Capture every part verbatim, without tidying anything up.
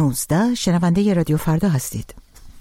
نوزده شنونده رادیو فردا هستید.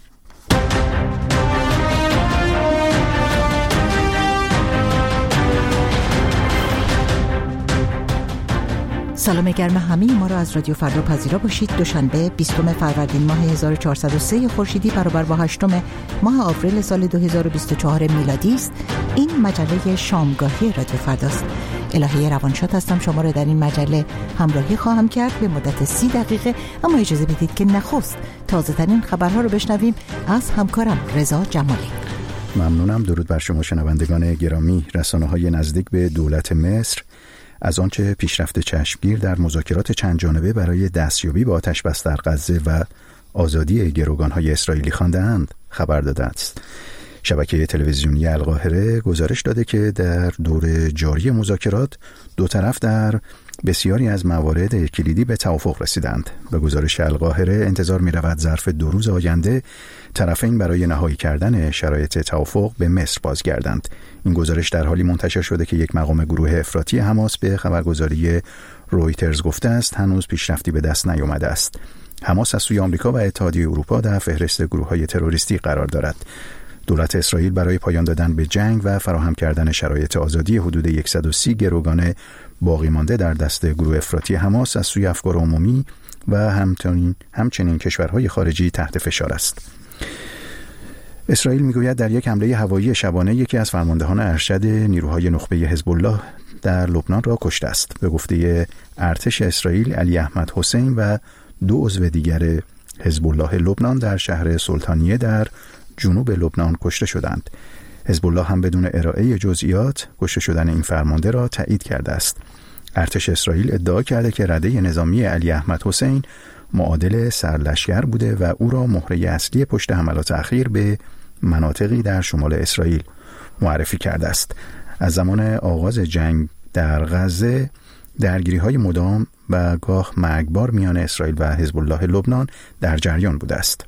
سلام گرم همه ما را از رادیو فردا پذیرا باشید. دوشنبه بیستم فروردین ماه هزار و چهارصد و سه خورشیدی برابر با هشتم ماه آوریل سال دو هزار و بیست و چهار میلادی است. این مجله شامگاهی رادیو فرداست. الهه روانشاد هستم، شما را در این مجله همراهی خواهم کرد به مدت سی دقیقه، اما اجازه بدید که نخست تازه ترین خبرها رو بشنویم از همکارم رضا جمالی. ممنونم. درود بر شما شنوندگان گرامی. رسانه‌های نزدیک به دولت مصر از آنچه پیشرفت چشمگیر در مذاکرات چند جانبه برای دستیابی به آتش بس در غزه و آزادی گروگان‌های اسرائیلی خوانده‌اند خبر داده است. شبکه تلویزیونی القاهره گزارش داده که در دور جاری مذاکرات دو طرف در بسیاری از موارد کلیدی به توافق رسیدند. به گزارش القاهره انتظار می‌رود ظرف دو روز آینده طرفین برای نهایی کردن شرایط توافق به مصر بازگردند. این گزارش در حالی منتشر شده که یک مقام گروه افراطی حماس به خبرگزاری رویترز گفته است هنوز پیشرفتی به دست نیامده است. حماس از سوی آمریکا و اتحادیه اروپا در فهرست گروه‌های تروریستی قرار دارد. دولت اسرائیل برای پایان دادن به جنگ و فراهم کردن شرایط آزادی حدود صد و سی گروگان باقی مانده در دست گروه افراطی حماس از سوی افکار عمومی و همچنین همچنین کشورهای خارجی تحت فشار است. اسرائیل میگوید در یک حمله هوایی شبانه یکی از فرماندهان ارشد نیروهای نخبه حزب الله در لبنان را کشته است. به گفته ارتش اسرائیل، علی احمد حسین و دو عضو دیگر حزب الله لبنان در شهر سلطانیه در جنوب لبنان کشته شدند. حزب الله هم بدون ارائه جزئیات کشته شدن این فرمانده را تایید کرده است. ارتش اسرائیل ادعا کرده که رده نظامی علی احمد حسین معادل سرلشکر بوده و او را مهره اصلی پشت حملات اخیر به مناطقی در شمال اسرائیل معرفی کرده است. از زمان آغاز جنگ در غزه درگیری‌های مدام و گاه مرگبار میان اسرائیل و حزب الله لبنان در جریان بوده است.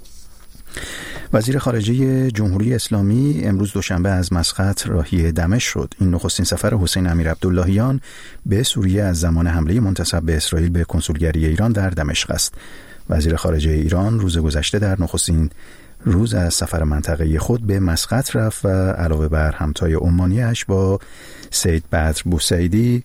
وزیر خارجه جمهوری اسلامی امروز دوشنبه از مسقط راهی دمشق شد. این نخستین سفر حسین امیرعبداللهیان به سوریه از زمان حمله منتصب به اسرائیل به کنسولگری ایران در دمشق است. وزیر خارجه ایران روز گذشته در نخستین روز از سفر منطقه‌ای خود به مسقط رفت و علاوه بر همتای عمانیش با سید بدر بوسیدی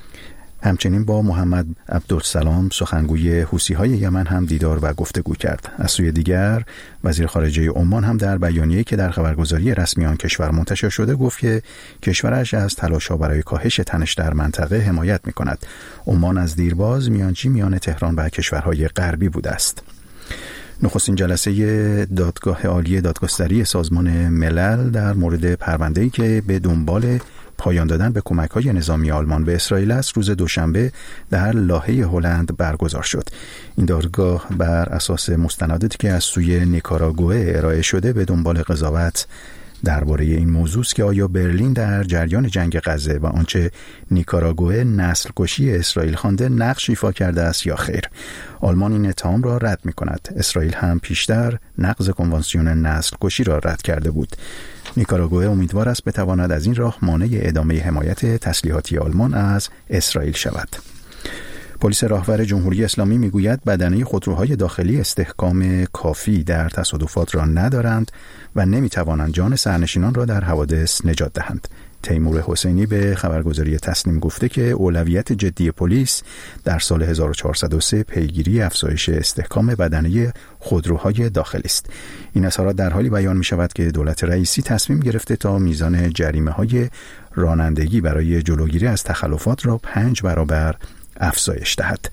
همچنین با محمد عبدالسلام سخنگوی حوثی‌های یمن هم دیدار و گفتگو کرد. از سوی دیگر وزیر خارجه عمان هم در بیانیه‌ای که در خبرگزاری رسمی آن کشور منتشر شده گفت که کشورش از تلاش‌ها برای کاهش تنش در منطقه حمایت می‌کند. عمان از دیرباز میانجی میان تهران و کشورهای غربی بوده است. نخستین جلسه دادگاه عالی دادگستری سازمان ملل در مورد پرونده‌ای که به دنبال پایان دادن به کمک‌های نظامی آلمان به اسرائیل است روز دوشنبه در لاهه هلند برگزار شد. این دادگاه بر اساس مستنداتی که از سوی نیکاراگوئه ارائه شده به دنبال قضاوت درباره این موضوع است که آیا برلین در جریان جنگ غزه و آنچه نیکاراگوئه نسل کشی اسرائیل خوانده نقش ایفا کرده است یا خیر. آلمان این اتهام را رد می‌کند. اسرائیل هم پیشتر نقض کنوانسیون نسل کشی را رد کرده بود. نیکاراگوئه امیدوار است بتواند از این راه مانع ادامه حمایت تسلیحاتی آلمان از اسرائیل شود. پلیس راهور جمهوری اسلامی میگوید بدنه خودروهای داخلی استحکام کافی در تصادفات را ندارند و نمیتوانند جان سرنشینان را در حوادث نجات دهند. تیمور حسینی به خبرگزاری تسنیم گفته که اولویت جدی پلیس در سال هزار و چهارصد و سه پیگیری افزایش استحکام بدنه خودروهای داخلی است. این اظهارات در حالی بیان می شود که دولت رئیسی تصمیم گرفته تا میزان جریمه های رانندگی برای جلوگیری از تخلفات را پنج برابر افزایش دهد.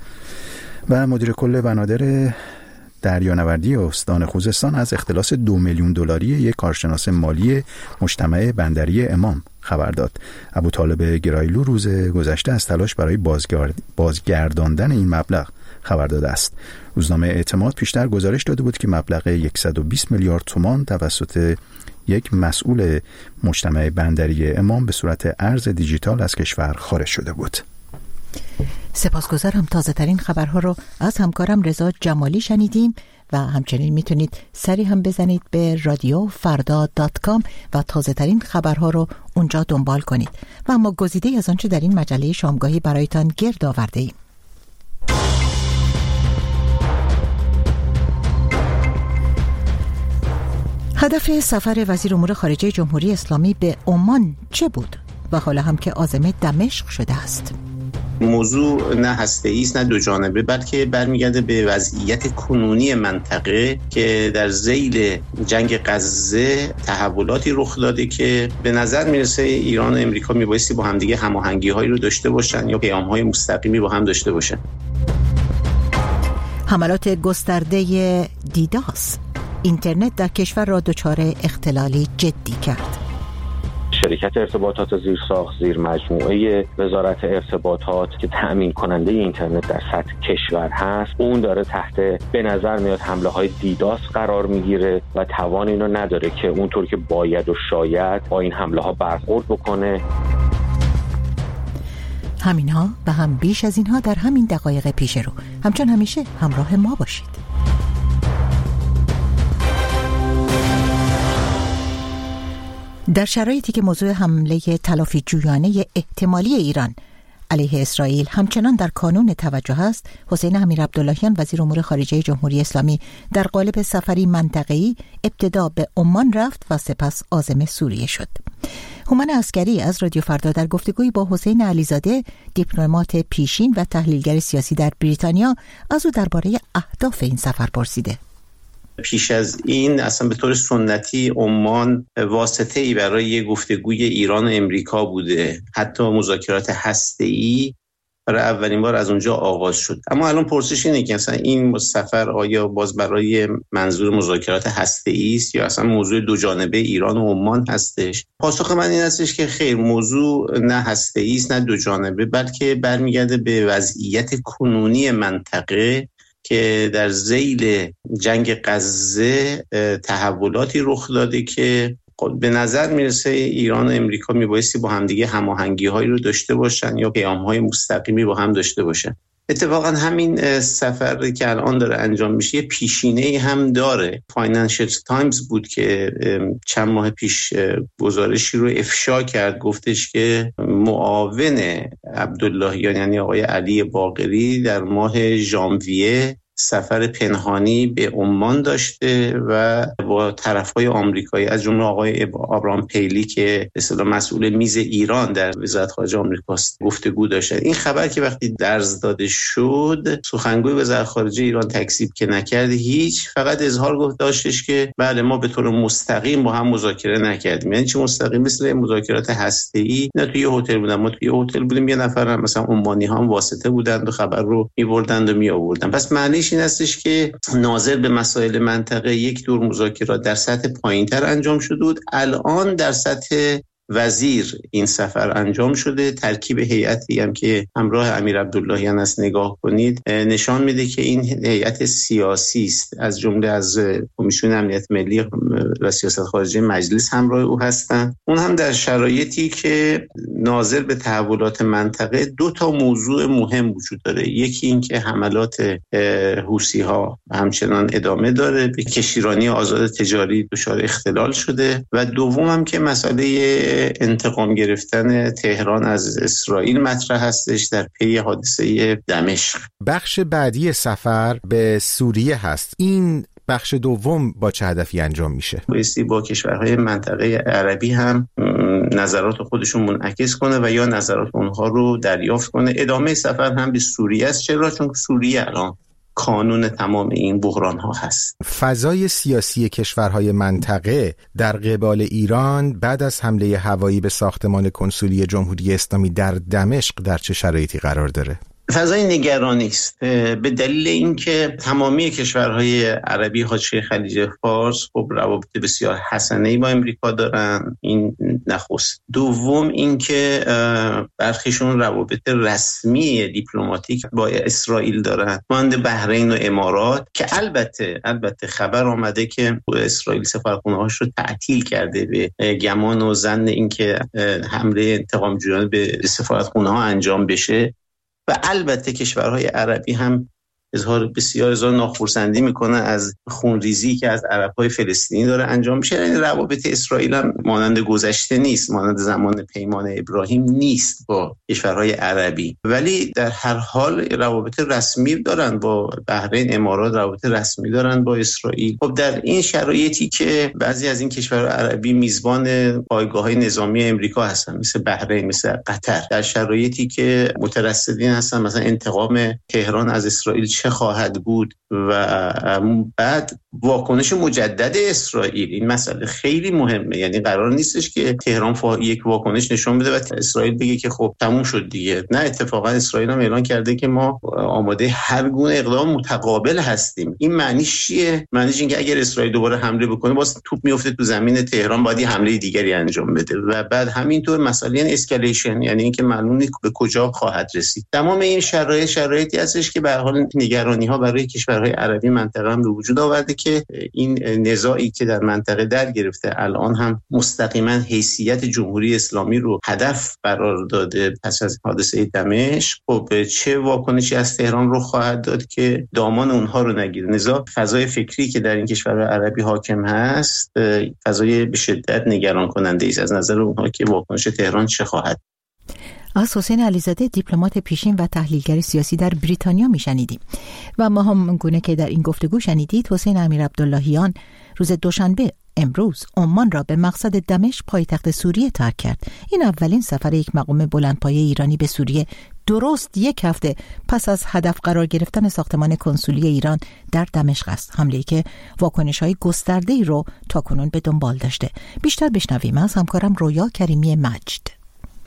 و مدیر کل بنادر دریانوردی استان خوزستان از اختلاس دو میلیون دلاری یک کارشناس مالی مجتمع بندری امام خبر داد. ابوطالب گرایلو روز گذشته از تلاش برای بازگرد... بازگرداندن این مبلغ خبر داده است. روزنامه اعتماد پیشتر گزارش داده بود که مبلغ صد و بیست میلیارد تومان توسط یک مسئول مجتمع بندری امام به صورت ارز دیجیتال از کشور خارج شده بود. سپاسگزارم. تازه ترین خبرها رو از همکارم رضا جمالی شنیدیم و همچنین میتونید سری هم بزنید به رادیو فردا دات کام و تازه ترین خبرها رو اونجا دنبال کنید. و اما گزیده از آنچه در این مجله شامگاهی برایتان گرد آورده ایم. هدف سفر وزیر امور خارجه جمهوری اسلامی به عمان چه بود و حالا هم که عازم دمشق شده است؟ موضوع نه هسته‌ای است نه دو جانبه، بلکه برمیگرده به وضعیت کنونی منطقه که در ذیل جنگ غزه تحولاتی رخ داده که به نظر میرسه ایران و امریکا میبایستی با همدیگه هماهنگی‌هایی رو داشته باشن یا پیام‌های مستقیمی با هم داشته باشن. حملات گسترده دیداس اینترنت در کشور را دچار اختلالی جدی کرد. شرکت ارتباطات زیرساخت زیر مجموعه وزارت ارتباطات که تأمین کننده اینترنت در سطح کشور هست، اون داره تحت به نظر میاد حمله های دیداس قرار میگیره و توان اینو نداره که اونطور که باید و شاید با این حمله ها برخورد بکنه. همینها و هم بیش از اینها در همین دقایق پیش رو. همچون همیشه همراه ما باشید. در شرایطی که موضوع حمله تلافی جویانه احتمالی ایران علیه اسرائیل همچنان در کانون توجه است، حسین امیرعبداللهیان وزیر امور خارجه جمهوری اسلامی در قالب سفری منطقه‌ای ابتدا به عمان رفت و سپس عازم سوریه شد. هومن عسکری از رادیو فردا در گفتگویی با حسین علیزاده، دیپلمات پیشین و تحلیلگر سیاسی در بریتانیا، از او درباره اهداف این سفر پرسیده. پیش از این اصلا به طور سنتی عمان واسطه‌ای برای گفتگوی ایران و امریکا بوده، حتی مذاکرات هسته‌ای برای اولین بار از اونجا آغاز شد. اما الان پرسش اینه که اصلا این سفر آیا باز برای منظور مذاکرات هسته‌ای است یا اصلا موضوع دو جانبه ایران و عمان هستش؟ پاسخ من این هستش که خیر، موضوع نه هسته‌ای است نه دو جانبه، بلکه برمیگرده به وضعیت کنونی منطقه که در ذیل جنگ غزه تحولاتی رخ داده که به نظر میرسه ایران و امریکا میبایستی با همدیگه هماهنگی‌هایی رو داشته باشن یا پیام‌های مستقیمی با هم داشته باشن. اتفاقا همین سفر که الان داره انجام میشه یه پیشینه‌ای هم داره. فاینانشل تایمز بود که چند ماه پیش گزارشی رو افشا کرد، گفتش که معاون عبداللهیان یعنی آقای علی باقری در ماه ژانویه سفر پنهانی به عمان داشته و با طرف‌های آمریکایی از جمله آقای ابراهام پیلی که به اصطلاح مسئول میز ایران در وزارت خارجه آمریکاست گفتگو داشتن. این خبر که وقتی درز داده شد، سخنگوی وزارت خارجه ایران تکذیب که نکرد هیچ، فقط اظهار گفت داشتش که بله ما به طور مستقیم با هم مذاکره نکردیم. یعنی چه مستقیم؟ مثل مذاکرات هسته‌ای. نه توی هتل بودن، ما توی هتل بودیم، یه نفر مثلا عمانی ها هم واسطه بودند و خبر رو می‌بردند و می‌آوردن. پس معنی این هستش که ناظر به مسائل منطقه یک دور مذاکرات در سطح پایین‌تر انجام شده بود، الان در سطح وزیر این سفر انجام شده. ترکیب هیئتی هم که همراه امیرعبداللهیان است نگاه کنید نشان میده که این هیئت سیاسی است، از جمله از کمیسیون امنیت ملی و سیاست خارجه مجلس همراه او هستند. اون هم در شرایطی که ناظر به تحولات منطقه دو تا موضوع مهم وجود داره. یکی این که حملات حوثی ها همچنان ادامه داره، به کشتیرانی آزاد تجاری دچار اختلال شده، و دوم هم که مسئله انتقام گرفتن تهران از اسرائیل مطرح هستش در پی حادثه دمشق. بخش بعدی سفر به سوریه هست. این بخش دوم با چه هدفی انجام میشه؟ بایستی با کشورهای منطقه عربی هم نظرات خودشون منعکس کنه و یا نظرات اونها رو دریافت کنه. ادامه سفر هم به سوریه است. چرا؟ چون سوریه الان کانون تمام این بحران ها هست. فضای سیاسی کشورهای منطقه در قبال ایران بعد از حمله هوایی به ساختمان کنسولی جمهوری اسلامی در دمشق در چه شرایطی قرار داره؟ فضای نگرانی است، به دلیل اینکه تمامی کشورهای عربی حاشیه خلیج فارس خب روابط بسیار حسنه‌ای با امریکا دارن. این نخست. دوم اینکه برخیشون روابط رسمی دیپلماتیک با اسرائیل دارن، مانند بحرین و امارات، که البته البته خبر آمده که اسرائیل سفارتخونه‌هاش رو تعطیل کرده به گمان و ظن اینکه حمله انتقام جویانه به سفارتخونه‌ها انجام بشه. و البته کشورهای عربی هم اظهار بسیار اظهار ناخرسندی میکنه از خونریزی که از عرب‌های فلسطینی داره انجام میشه. یعنی روابط اسرائیل هم مانند گذشته نیست، مانند زمان پیمان ابراهیم نیست با کشورهای عربی، ولی در هر حال روابط رسمی دارن با بحرین، امارات روابط رسمی دارن با اسرائیل. خب در این شرایطی که بعضی از این کشورهای عربی میزبان پایگاه‌های نظامی آمریکا هستن، مثل بحرین، مثل قطر، در شرایطی که مترصدین هستن مثلا انتقام تهران از اسرائیل چه خواهد بود و بعد واکنش مجدد اسرائیل، این مسئله خیلی مهمه. یعنی قرار نیستش که تهران فا... یک واکنش نشون بده و اسرائیل بگه که خب تموم شد دیگه. نه، اتفاقا اسرائیل هم اعلان کرده که ما آماده هر گونه اقدام متقابل هستیم. این معنیش چیه؟ معنیش این که اگر اسرائیل دوباره حمله بکنه باز توپ میفته تو زمین تهران، باید حمله دیگری انجام بده و بعد همینطور مسئله این اسکالیشن، یعنی اینکه معلوم نیست به کجا خواهد رسید. تمام این شرایط شرایطی هستش که به هر حال نگرانی‌ها برای کشورهای عربی منطقه هم به وجود آورده که این نزاعی که در منطقه در گرفته الان هم مستقیما حیثیت جمهوری اسلامی رو هدف قرار داده پس از حادثه دمشق. خب چه واکنشی از تهران رو خواهد داد که دامان اونها رو نگیره؟ نزاع فضای فکری که در این کشورهای عربی حاکم هست فضای به شدت نگران کننده است از نظر اونها که واکنش تهران چه خواهد. از حسین علیزاده دیپلمات پیشین و تحلیلگر سیاسی در بریتانیا میشنیدیم و ما هم گونه که در این گفتگو شنیدید حسین امیرعبداللهیان روز دوشنبه امروز عمان را به مقصد دمشق پایتخت سوریه ترک کرد. این اولین سفر یک مقام بلندپایه ایرانی به سوریه درست یک هفته پس از هدف قرار گرفتن ساختمان کنسولی ایران در دمشق است، حمله‌ای که واکنش‌های گسترده‌ای رو تاکنون به دنبال داشته. بیشتر بشنویم از همکارم رویا کریمی مجد.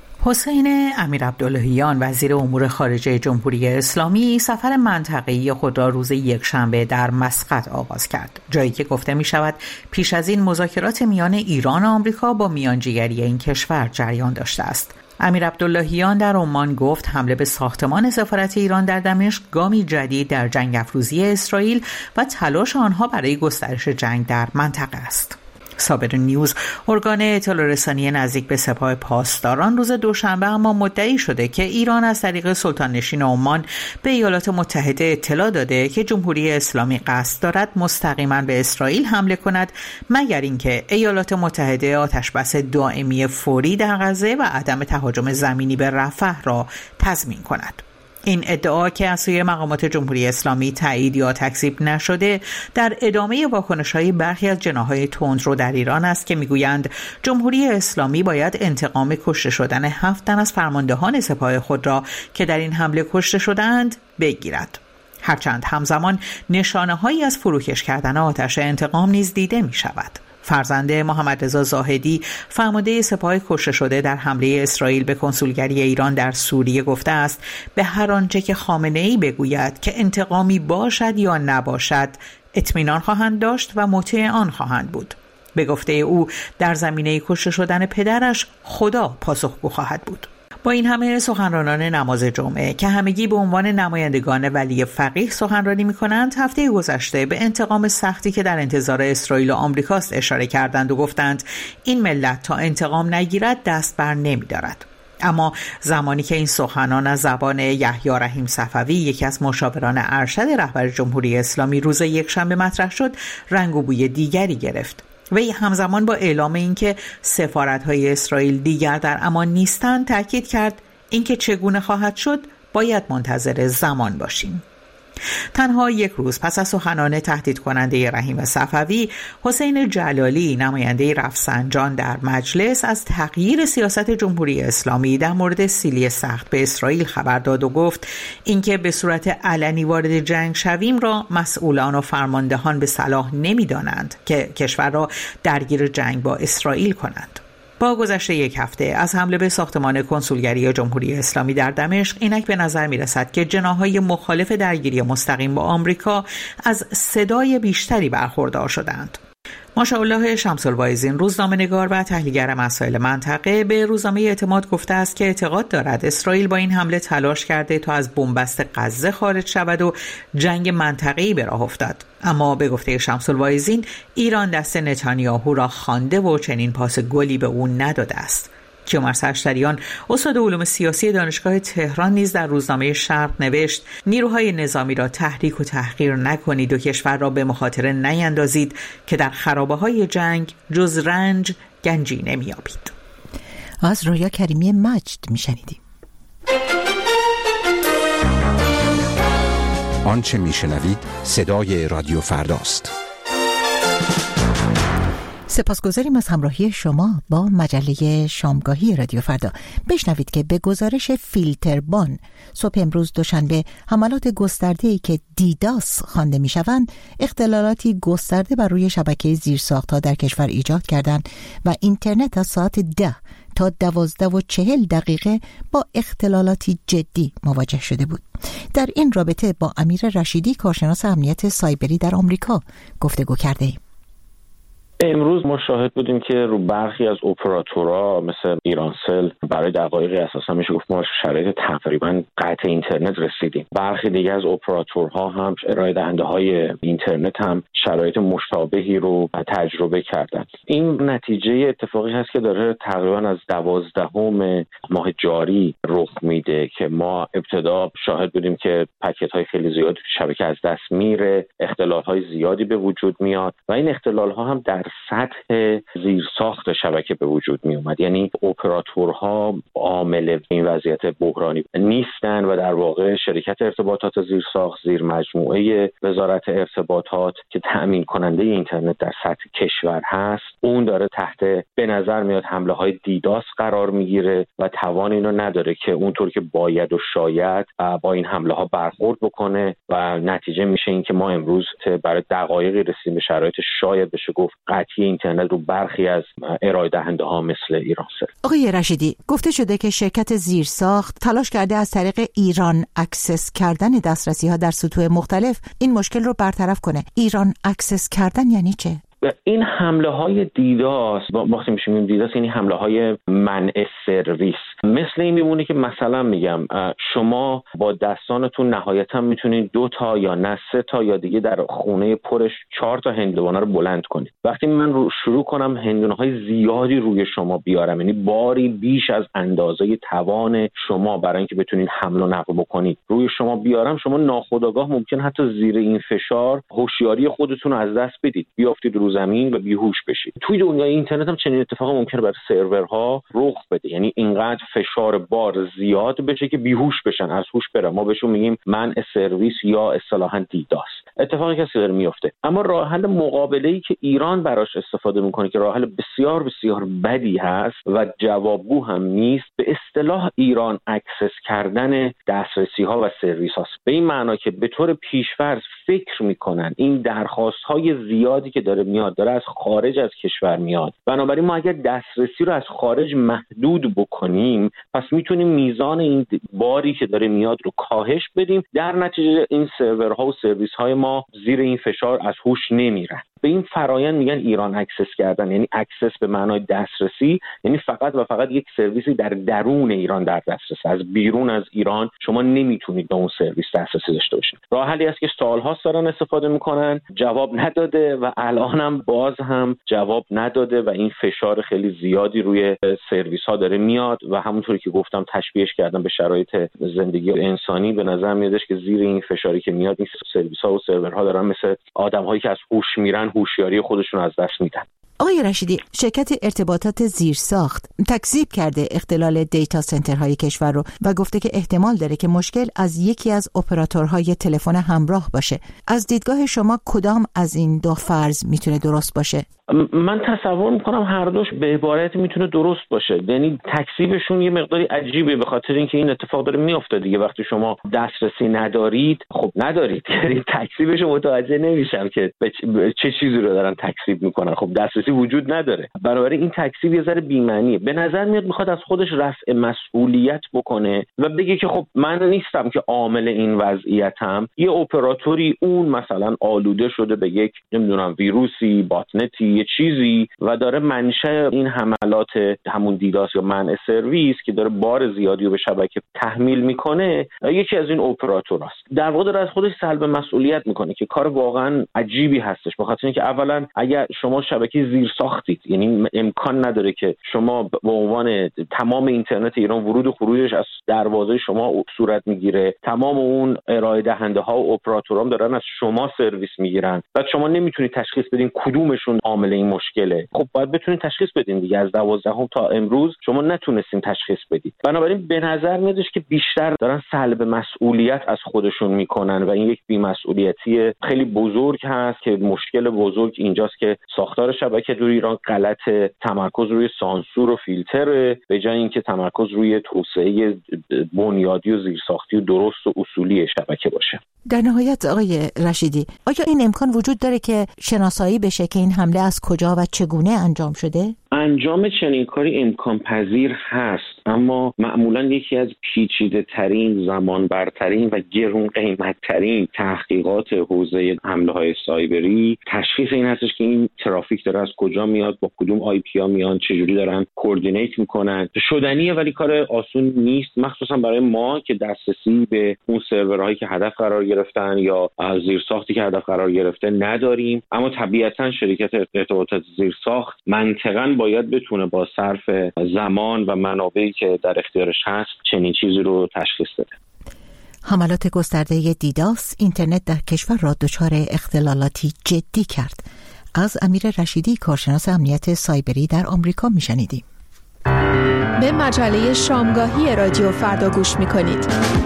حسین امیرعبداللهیان وزیر امور خارجه جمهوری اسلامی سفر منطقه‌ای خود را روز یکشنبه در مسقط آغاز کرد، جایی که گفته می شود پیش از این مذاکرات میان ایران و آمریکا با میانجیگری این کشور جریان داشته است. امیرعبداللهیان در عمان گفت حمله به ساختمان سفارت ایران در دمشق گامی جدید در جنگ افروزی اسرائیل و تلاش آنها برای گسترش جنگ در منطقه است. صابر نیوز، ارگان اطلاع رسانی نزدیک به سپاه پاسداران، روز دوشنبه اما مدعی شده که ایران از طریق سلطان نشین عمان به ایالات متحده اطلاع داده که جمهوری اسلامی قصد دارد مستقیما به اسرائیل حمله کند، مگر اینکه ایالات متحده آتشبس دائمی فوری در غزه و عدم تهاجم زمینی به رفح را تضمین کند. این ادعا که از سوی مقامات جمهوری اسلامی تایید یا تکذیب نشده در ادامه واکنش‌های برخی از جناح‌های تندرو در ایران است که می‌گویند جمهوری اسلامی باید انتقام کشته شدن هفت تن از فرماندهان سپاه خود را که در این حمله کشته شدند بگیرد. هرچند همزمان نشانه‌هایی از فروکش کردن آتش انتقام نیز دیده می‌شود. فرزند محمد رضا زاهدی، فرمانده سپاه کشته شده در حمله اسرائیل به کنسولگری ایران در سوریه، گفته است به هر آنچه که خامنه‌ای بگوید که انتقامی باشد یا نباشد اطمینان خواهند داشت و مطیع آن خواهند بود. به گفته او در زمینه کشته شدن پدرش خدا پاسخگو خواهد بود. با این همه سخنرانان نماز جمعه که همگی به عنوان نمایندگان ولی فقیه سخنرانی می‌کنند، هفته گذشته به انتقام سختی که در انتظار اسرائیل و آمریکاست اشاره کردند و گفتند این ملت تا انتقام نگیرد دست بر نمی‌دارد. اما زمانی که این سخنان از زبان یحیی رحیم صفوی، یکی از مشاوران ارشد رهبر جمهوری اسلامی، روز یکشنبه مطرح شد، رنگ و بوی دیگری گرفت. وی همزمان با اعلام اینکه سفارت‌های اسرائیل دیگر در امان نیستند تاکید کرد اینکه چگونه خواهد شد باید منتظر زمان باشیم. تنها یک روز پس از سخنان تهدید کننده رحیم صفوی، حسین جلالی، نماینده رفسنجان در مجلس، از تغییر سیاست جمهوری اسلامی در مورد سیلی سخت به اسرائیل خبر داد و گفت اینکه به صورت علنی وارد جنگ شویم را مسئولان و فرماندهان به صلاح نمی‌دانند که کشور را درگیر جنگ با اسرائیل کنند. با گذشت یک هفته از حمله به ساختمان کنسولگری جمهوری اسلامی در دمشق، اینک به نظر می رسد که جناح‌های مخالف درگیری مستقیم با آمریکا از صدای بیشتری برخوردار شدند. ماشاءالله شمس‌الواعظین، روزنامه‌نگار و تحلیلگر مسائل منطقه، به روزنامه اعتماد گفته است که اعتقاد دارد اسرائیل با این حمله تلاش کرده تا از بنبست غزه خارج شود و جنگ منطقه‌ای به راه افتاد. اما به گفته شمس‌الواعظین، ایران دست نتانیاهو را خوانده و چنین پاس گلی به او نداده است. کیومرث اشتریان استاد علوم سیاسی دانشگاه تهران نیز در روزنامه شرق نوشت نیروهای نظامی را تحریک و تحقیر نکنید و کشور را به مخاطره نیندازید که در خرابه‌های جنگ جز رنج گنجی نمی‌یابید. از رویا کریمی مجد میشنیدیم. آنچه میشنوید صدای رادیو فرداست. سپاسگزاریم از همراهی شما با مجله شامگاهی رادیو فردا. بشنوید که به گزارش فیلتربان صبح امروز دوشنبه حملات گسترده‌ای که دیداس خوانده میشوند اختلالاتی گسترده بر روی شبکه زیرساخت‌ها در کشور ایجاد کردند و اینترنت از ساعت ده تا دوازده و چهل دقیقه با اختلالاتی جدی مواجه شده بود. در این رابطه با امیر رشیدی کارشناس امنیت سایبری در آمریکا گفتگو کرده ایم. امروز ما شاهد بودیم که رو برخی از اپراتورها مثل ایرانسل برای دقایقی اساسا میشه گفت ما شرایط تقریبا قطع اینترنت رسیدیم. برخی دیگه از اپراتورها هم ارائه دهنده های اینترنت هم شرایط مشابهی رو تجربه کردن. این نتیجه اتفاقی هست که داره تقریبا از دوازدهم ماه جاری رخ میده که ما ابتدا شاهد بودیم که پکت های خیلی زیادی تو شبکه از دست میره، اختلال های زیادی به وجود میاد و این اختلال ها هم در سطح زیرساخت شبکه به وجود می اومد. یعنی اپراتورها عامل این وضعیت بحرانی نیستن و در واقع شرکت ارتباطات زیرساخت زیر مجموعه وزارت ارتباطات که تأمین کننده اینترنت در سطح کشور هست اون داره تحت به نظر میاد حمله های دیداس قرار میگیره و توان اینو نداره که اونطور که باید و شاید با این حمله ها برخورد بکنه و نتیجه میشه این که ما امروز برای دقایقی رسیدیم به شرایط شاید بشه گفت قطعی اینترنت رو برخی از ارائه دهنده ها مثل ایرانسل. آقای رشیدی، گفته شده که شرکت زیرساخت تلاش کرده از طریق ایران اکسس کردن دسترسی ها در سطوح مختلف این مشکل رو برطرف کنه. ایران اکسس کردن یعنی چه؟ این حمله های دیداس وقتی میشیم دیداس یعنی حمله های منع سرویس مثل این میمونه که مثلا میگم شما با دستانتون نهایتا میتونید دو تا یا نه سه تا یا دیگه در خونه پرش چهار تا هندوانه رو بلند کنید. وقتی من رو شروع کنم هندونه های زیادی روی شما بیارم یعنی باری بیش از اندازه توان شما برای اینکه بتونید حمل و نقل بکنید روی شما بیارم، شما ناخودآگاه ممکن حتی زیر این فشار هوشیاری خودتون رو از دست بدید، بیافتید رو زمین و بیهوش بشید. توی دنیای اینترنت هم چنین اتفاقی ممکنه برای سرورها رخ بده، یعنی اینقدر فشار بار زیاد بشه که بیهوش بشن، از هوش برن. ما بهشون میگیم منع سرویس یا اصطلاحاً دیداس. اتفاقی که داره میفته. اما راه حل مقابله‌ای که ایران براش استفاده میکنه که راه حل بسیار بسیار بدی هست و جوابگو هم نیست، به اصطلاح ایران اکسس کردن دسترسی ها و سرویس هاست. به این معنا که به طور پیش‌فرض فکر میکنن این درخواست های زیادی که داره میاد داره از خارج از کشور میاد، بنابراین ما اگر دسترسی رو از خارج محدود بکنیم پس میتونیم میزان این باری که داره میاد رو کاهش بدیم، در نتیجه این سرورها و سرویس های ما زیر این فشار از هوش نمیرن. به این فرایند میگن ایران اکسس کردن، یعنی اکسس به معنای دسترسی، یعنی فقط و فقط یک سرویسی در درون ایران در دسترس، از بیرون از ایران شما نمیتونید به اون سرویس دسترسی داشته باشید. راه حلی است که سال‌هاست دارن استفاده میکنن، جواب نداده و الان هم باز هم جواب نداده و این فشار خیلی زیادی روی سرویس ها داره میاد و همونطوری که گفتم تشبیهش کردم به شرایط زندگی انسانی. به نظر میادش که زیر این فشاری که میاد این سرویس ها و سرورها دارن مثل آدم‌هایی که از هوش میرن هوشیاری خودشون از دست میدن. آقای رشیدی، شرکت ارتباطات زیرساخت تکذیب کرده اختلال دیتا سنترهای کشور رو و گفته که احتمال داره که مشکل از یکی از اپراتورهای تلفن همراه باشه. از دیدگاه شما کدام از این دو فرض میتونه درست باشه؟ من تصور میکنم هر دوش به عبارت میتونه درست باشه، یعنی تکذیبشون یه مقداری عجیبه به خاطر اینکه این اتفاق داره میفته دیگه. وقتی شما دسترسی ندارید خب ندارید، یعنی تکذیبش متوجه نمیشم که چه چیزی رو دارن تکذیب میکنن. خب دسترسی وجود نداره، بنابراین این تکذیب یه ذره بی‌معنیه. به نظر میاد میخواد از خودش رفع مسئولیت بکنه و بگه که خب من نیستم که عامل این وضعیتم، یه اپراتوری اون مثلا آلوده شده به یک نمیدونم ویروسی، باتنتی، یه چیزی و داره منشأ این حملات همون دیداس یا منع سرویس که داره بار زیادی رو به شبکه تحمیل میکنه یکی از این اپراتوراست. در واقع داره از خودش سلب مسئولیت میکنه که کار واقعا عجیبی هستش، به خاطر اینکه اولا اگر شما شبکه زیرساختید. یعنی امکان نداره که شما به عنوان تمام اینترنت ایران ورود و خروجش از دروازه شما صورت میگیره، تمام اون ارائه دهنده ها و اپراتورام دارن از شما سرویس میگیرن، بعد شما نمیتونید تشخیص بدین کدومشون عامل این مشکله. خب باید بتونید تشخیص بدین دیگه. از دوازدهم تا امروز شما نتونستین تشخیص بدید. بنابراین به نظر میادش که بیشتر دارن سلب مسئولیت از خودشون میکنن و این یک بی‌مسئولیتی خیلی بزرگ هست که مشکل بزرگ اینجاست که ساختار شبکه دور ایران غلطه، تمرکز روی سانسور و فیلتر به جای اینکه تمرکز روی توسعه بنیادی و زیرساختی و درست و اصولی شبکه باشه. در نهایت آقای رشیدی، آیا این امکان وجود داره که شناسایی بشه که این حمله از کجا و چگونه انجام شده؟ انجام چنین کاری امکان پذیر هست، اما معمولا یکی از پیچیده ترین، زمان برترین و گرون قیمت ترین تحقیقات حوزه حمله های سایبری تشخیص این هستش که این ترافیک داره از کجا میاد، با کدوم آی پی ها میان، چجوری دارن کوردینیت میکنن. شدنیه ولی کار آسون نیست، مخصوصا برای ما که دسترسی به اون سرورهایی که هدف قرار گرفتن یا زیرساختی که هدف قرار گرفته نداریم. اما طبیعتا شرکت ارتباطات زیرساخت منطقاً باید بتونه با صرف زمان و منابعی که در اختیارش هست چنین چیزی رو تشخیص بده. حملات گسترده دیداس اینترنت در کشور را دچار اختلالاتی جدی کرد. از امیر رشیدی، کارشناس امنیت سایبری در آمریکا، میشنیدیم. به مجله شامگاهی رادیو فردا گوش میکنید.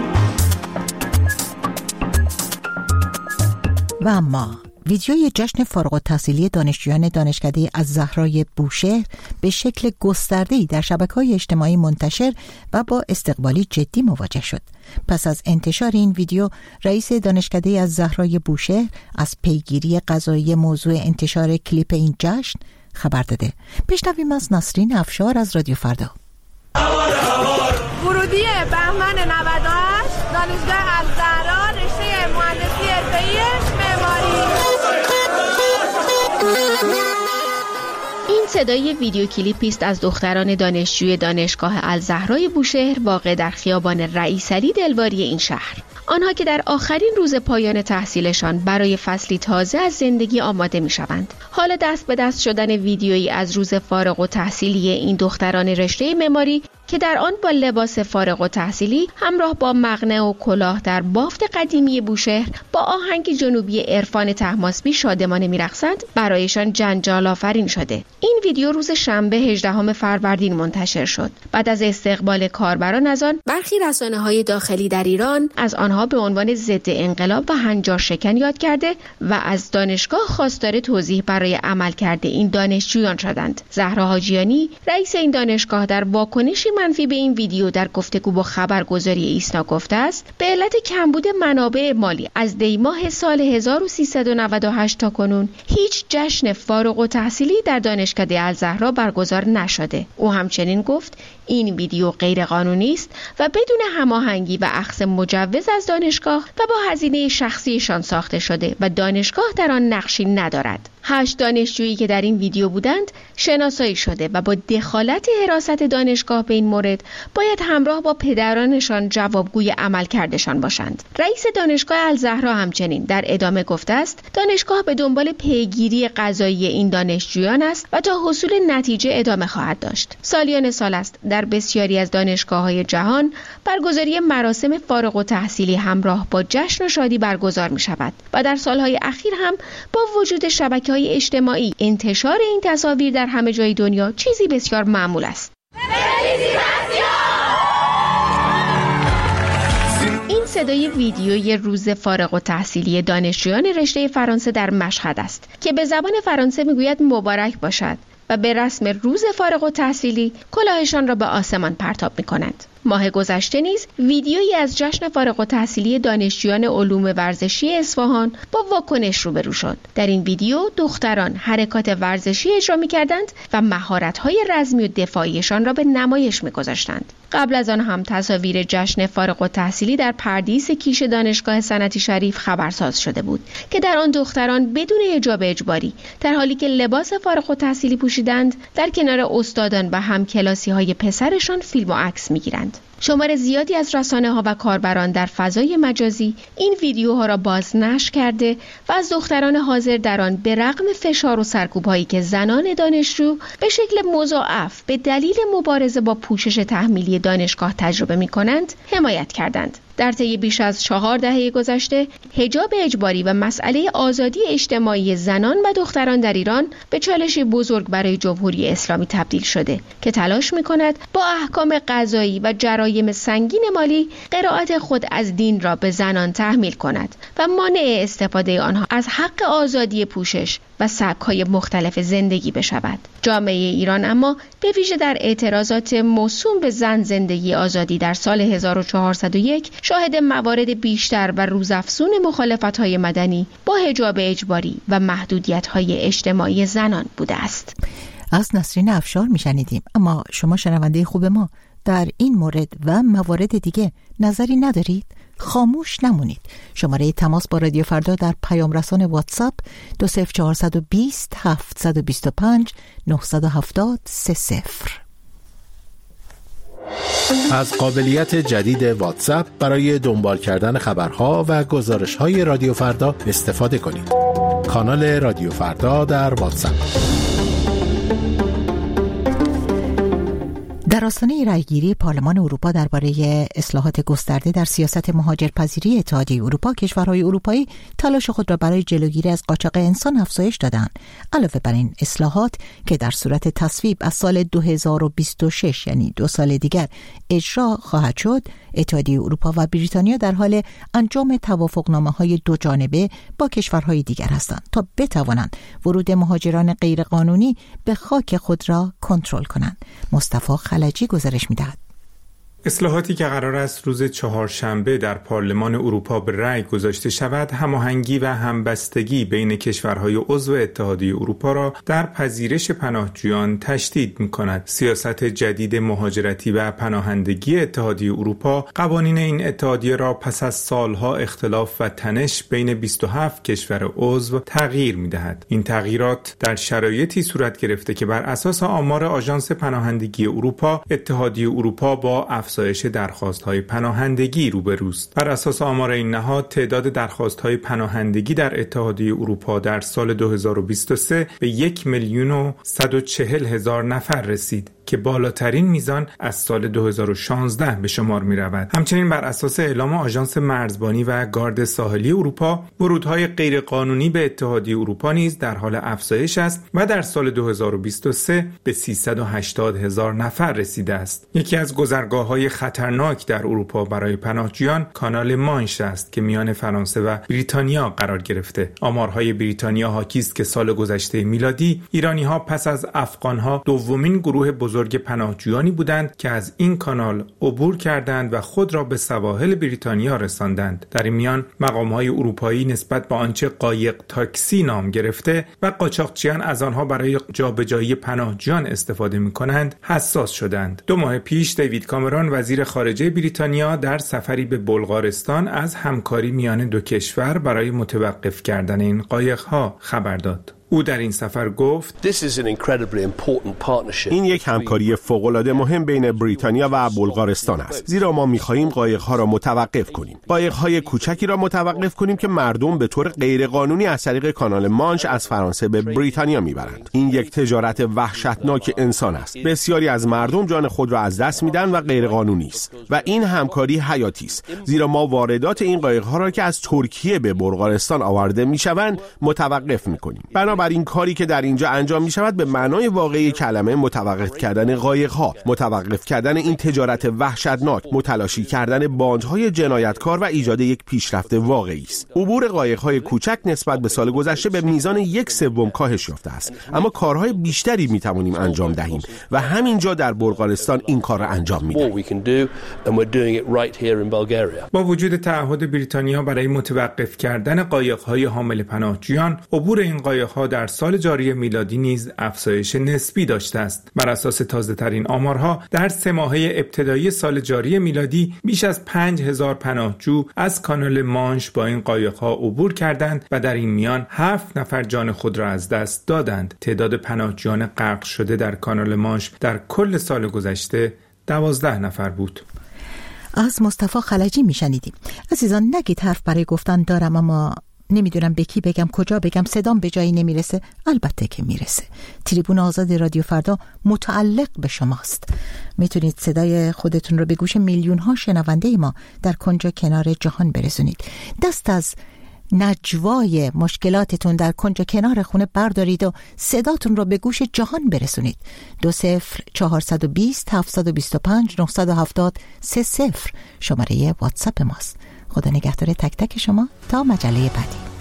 و اما ویدیوی جشن فارغ التحصیلی دانشجویان دانشکده الزهرای بوشهر به شکل گسترده‌ای در شبکه‌های اجتماعی منتشر و با استقبالی جدی مواجه شد. پس از انتشار این ویدیو، رئیس دانشکده الزهرای بوشهر از پیگیری قضایی موضوع انتشار کلیپ این جشن خبر داده. بشنویم از نسرین افشار از رادیو فردا. ورودی بهمن نود و هشت، دانشگاه الزهرا، رشته مهندسی حرفه‌ای معماری. این صدای ویدیو کلیپی است از دختران دانشجوی دانشگاه الزهرای بوشهر واقع در خیابان رئیس علی دلواری این شهر. آنها که در آخرین روز پایان تحصیلشان برای فصلی تازه از زندگی آماده می شوند. حال دست به دست شدن ویدیویی از روز فارغ التحصیلی این دختران رشته معماری که در آن با لباس فارغ التحصیلی همراه با مقنعه و کلاه در بافت قدیمی بوشهر با آهنگ جنوبی عرفان طهماسبی شادمانه می‌رقصند، برایشان جنجال آفرین شده. این ویدیو روز شنبه هجدهم فروردین منتشر شد. بعد از استقبال کاربران از آن، برخی رسانه‌های داخلی در ایران از آنها به عنوان ضد انقلاب و هنجار شکن یاد کرده و از دانشگاه خواستار توضیح برای عملکرد این دانشجویان شدند. زهرا حاجیانی، رئیس این دانشگاه، در واکنشی منفی به این ویدیو در گفتگو با خبرگزاری ایسنا گفته است به علت کمبود منابع مالی از دی ماه سال هزار و سیصد و نود و هشت تا کنون هیچ جشن فارغ التحصیلی در دانشکده الزهرا برگزار نشده. او همچنین گفت این ویدیو غیر قانونی است و بدون هماهنگی و اخذ مجوز از دانشگاه و با هزینه شخصیشان ساخته شده و دانشگاه در آن نقشی ندارد. هشت دانشجویی که در این ویدیو بودند شناسایی شده و با دخالت حراست دانشگاه به این مورد باید همراه با پدرانشان جوابگوی عملکردشان باشند. رئیس دانشگاه الزهرا همچنین در ادامه گفته است دانشگاه به دنبال پیگیری قضایی این دانشجویان است و تا حصول نتیجه ادامه خواهد داشت. سالیان سال است در بسیاری از دانشگاه‌های جهان برگزاری مراسم فارغ التحصیلی همراه با جشن و شادی برگزار می‌شود و در سالهای اخیر هم با وجود شبکه‌های اجتماعی انتشار این تصاویر در همه جای دنیا چیزی بسیار معمول است. این صدای ویدیوی روز فارغ التحصیلی دانشجویان رشته فرانسه در مشهد است که به زبان فرانسه میگوید مبارک باشد و به رسم روز فارغ التحصیلی کلاهشان را به آسمان پرتاب می‌کنند. ماه گذشته نیز ویدیویی از جشن فارغ التحصیلی دانشجویان علوم ورزشی اصفهان با واکنش روبرو شد. در این ویدیو دختران حرکات ورزشی اجرا می‌کردند و مهارت‌های رزمی و دفاعیشان را به نمایش می‌گذاشتند. قبل از آن هم تصاویر جشن فارغ التحصیلی در پردیس کیش دانشگاه صنعتی شریف خبرساز شده بود که در آن دختران بدون حجاب اجباری در حالی که لباس فارغ التحصیلی پوشیدند در کنار استادان و همکلاسی‌های پسرشان فیلم و عکس می‌گیرند. شمار زیادی از رسانه‌ها و کاربران در فضای مجازی این ویدیوها را بازنشر کرده و از دختران حاضر در آن به رغم فشار و سرکوب‌هایی که زنان دانشجو به شکل مضاعف به دلیل مبارزه با پوشش تحمیلی دانشگاه تجربه می‌کنند، حمایت کردند. در طی بیش از چهار دهه گذشته، حجاب اجباری و مسئله آزادی اجتماعی زنان و دختران در ایران به چالشی بزرگ برای جمهوری اسلامی تبدیل شده که تلاش می‌کند با احکام قضایی و جرایم سنگین مالی قرائت خود از دین را به زنان تحمیل کند و مانع استفاده آنها از حق آزادی پوشش و سبک‌های مختلف زندگی بشود. جامعه ایران اما به ویژه در اعتراضات موسوم به زن زندگی آزادی در سال هزار و چهارصد و یک شاهد موارد بیشتر و روزافزون مخالفت‌های مدنی با حجاب اجباری و محدودیت‌های اجتماعی زنان بوده است. از نسرین افشار میشنیدیم. اما شما شنونده خوب ما در این مورد و موارد دیگه نظری ندارید؟ خاموش نمونید. شماره تماس با رادیو فردا در پیام رسان واتساپ دو صفر چهارصد و بیست هفتصد و بیست و پنج نهصد و هفتاد سه صفر. از قابلیت جدید واتساپ برای دنبال کردن خبرها و گزارش‌های رادیو فردا استفاده کنید. کانال رادیو فردا در واتساپ. در آستانه رأیگیری پارلمان اروپا درباره اصلاحات گسترده در سیاست مهاجرپذیری اتحادیه اروپا، کشورهای اروپایی تلاش خود را برای جلوگیری از قاچاق انسان افزایش دادند. علاوه بر این اصلاحات که در صورت تصویب از سال دو هزار و بیست و شش یعنی دو سال دیگر اجرا خواهد شد، اتحادیه اروپا و بریتانیا در حال انجام توافقنامه‌های دو جانبه با کشورهای دیگر هستند تا بتوانند ورود مهاجران غیرقانونی به خاک خود را کنترل کنند. مصطفی خلجی گزارش می‌دهد. اصلاحاتی که قرار است روز چهارشنبه در پارلمان اروپا به رأی گذاشته شود، هماهنگی و همبستگی بین کشورهای عضو اتحادیه اروپا را در پذیرش پناهجویان تشدید می‌کند. سیاست جدید مهاجرتی و پناهندگی اتحادیه اروپا قوانین این اتحادیه را پس از سالها اختلاف و تنش بین بیست و هفت کشور عضو تغییر می‌دهد. این تغییرات در شرایطی صورت گرفته که بر اساس آمار آژانس پناهندگی اروپا، اتحادیه اروپا با افزایش درخواست‌های پناهندگی روبروست. بر اساس آمار این نهاد، تعداد درخواست‌های پناهندگی در اتحادیه اروپا در سال دو هزار و بیست و سه به یک میلیون و صد و چهل هزار نفر رسید که بالاترین میزان از سال دو هزار و شانزده به شمار می رود. همچنین بر اساس اعلام آژانس مرزبانی و گارد ساحلی اروپا، ورودهای غیرقانونی به اتحادیه اروپا نیز در حال افزایش است و در سال دو هزار و بیست و سه به سیصد و هشتاد هزار نفر رسیده است. یکی از گذرگاه‌های خطرناک در اروپا برای پناهجویان کانال مانش است که میان فرانسه و بریتانیا قرار گرفته. آمارهای بریتانیا حاکی است که سال گذشته میلادی ایرانی‌ها پس از افغان‌ها دومین گروه بزرگ پناهجویانی بودند که از این کانال عبور کردند و خود را به سواحل بریتانیا رساندند. در این میان مقام‌های اروپایی نسبت به آنچه قایق تاکسی نام گرفته و قاچاقچیان از آنها برای جابجایی پناهجویان استفاده می‌کنند حساس شدند. دو ماه پیش دیوید کامرون وزیر خارجه بریتانیا در سفری به بلغارستان از همکاری میان دو کشور برای متوقف کردن این قایق‌ها خبر داد. او در این سفر گفت این یک همکاری فوق‌العاده مهم بین بریتانیا و بلغارستان است، زیرا ما می‌خواهیم قایق‌ها را متوقف کنیم. قایق‌های کوچکی را متوقف کنیم که مردم به طور غیرقانونی از طریق کانال مانش از فرانسه به بریتانیا می‌برند. این یک تجارت وحشتناک انسان است. بسیاری از مردم جان خود را از دست می‌دن و غیرقانونی است و این همکاری حیاتی است، زیرا ما واردات این قایق‌ها را که از ترکیه به بلغارستان آورده می‌شوند متوقف می‌کنیم. بنابراین این کاری که در اینجا انجام می شود به معنای واقعی کلمه متوقف کردن قایق‌ها، متوقف کردن این تجارت وحشتناک، متلاشی کردن باندهای جنایتکار و ایجاد یک پیشرفت واقعی است. عبور قایق‌های کوچک نسبت به سال گذشته به میزان یک سوم کاهش یافته است، اما کارهای بیشتری می توانیم انجام دهیم و همینجا در بلغارستان این کار را انجام می‌دهیم. با وجود تعهد بریتانیا برای متوقف کردن قایق‌های حامل پناهجویان، عبور این قایق‌ها در سال جاری میلادی نیز افزایش نسبی داشته است. بر اساس تازه‌ترین آمارها، در سه ماهه ابتدایی سال جاری میلادی بیش از پنج هزار پناهجو از کانال مانش با این قایق‌ها عبور کردند و در این میان هفت نفر جان خود را از دست دادند. تعداد پناهجویان غرق شده در کانال مانش در کل سال گذشته دوازده نفر بود. از مصطفی خلجی میشنیدیم. عزیزان نگید حرف برای گفتن دارم اما نمیدونم به کی بگم، کجا بگم، صدام به جایی نمیرسه. البته که میرسه. تریبون آزاد رادیو فردا متعلق به شماست. میتونید صدای خودتون رو به گوش میلیون ها شنونده ما در کنج کنار جهان برسونید. دست از نجوای مشکلاتتون در کنج کنار خونه بردارید و صداتون رو به گوش جهان برسونید. دو صفر چهارصد و بیست هفتصد و بیست و پنج نهصد و هفتاد سه صفر شماره واتساپ ماست. خدا نگهدار تک تک شما تا مجله بعدی.